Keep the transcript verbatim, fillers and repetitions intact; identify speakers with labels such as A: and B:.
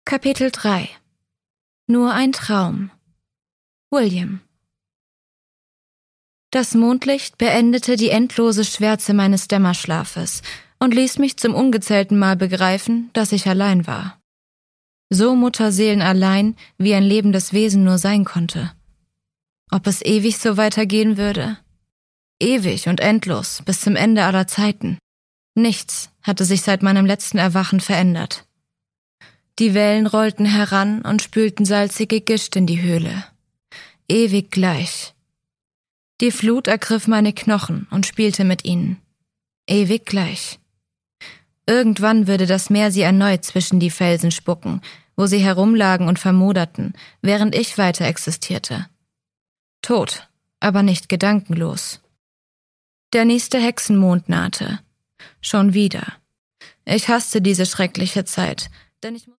A: Kapitel drei. Nur ein Traum. William. Das Mondlicht beendete die endlose Schwärze meines Dämmerschlafes und ließ mich zum ungezählten Mal begreifen, dass ich allein war. So mutterseelenallein, wie ein lebendes Wesen nur sein konnte. Ob es ewig so weitergehen würde? Ewig und endlos, bis zum Ende aller Zeiten. Nichts hatte sich seit meinem letzten Erwachen verändert. Die Wellen rollten heran und spülten salzige Gischt in die Höhle. Ewig gleich. Die Flut ergriff meine Knochen und spielte mit ihnen. Ewig gleich. Irgendwann würde das Meer sie erneut zwischen die Felsen spucken, wo sie herumlagen und vermoderten, während ich weiter existierte. Tot, aber nicht gedankenlos. Der nächste Hexenmond nahte. Schon wieder. Ich hasste diese schreckliche Zeit, denn ich